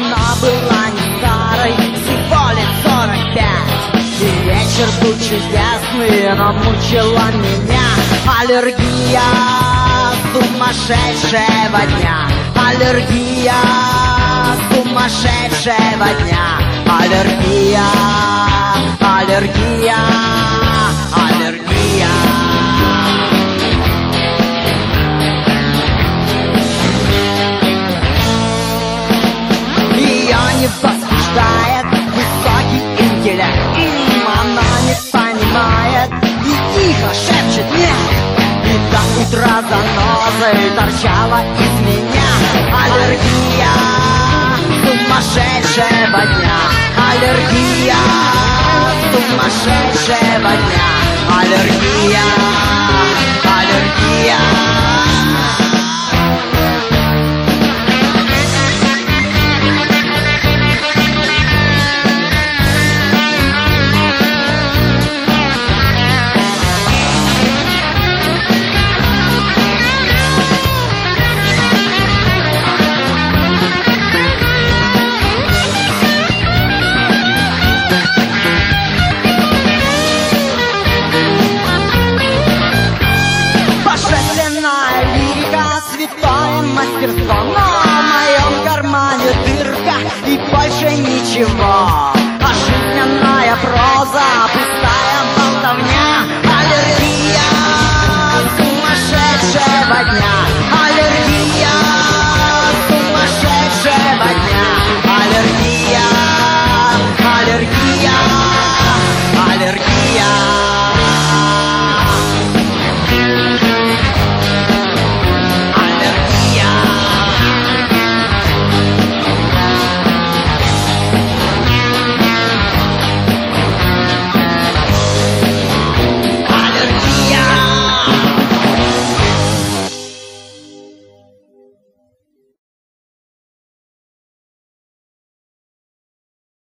Она была не старой, всего лет 45. И вечер был чудесный, но мучила меня аллергия сумасшедшего дня. Аллергия сумасшедшего дня. Аллергия, аллергия, аллергия. Ее не возбуждает высокий интеллект. Она не понимает и тихо шепчет нет. И до утра занозой торчала из меня аллергия сумасшедшего дня. Аллергия сумасшедшего дня. Аллергия, аллергия. Святое мастерство, но в моем кармане дырка и больше ничего. А жизненная проза, пустая болтовня. Аллергия сумасшедшего дня.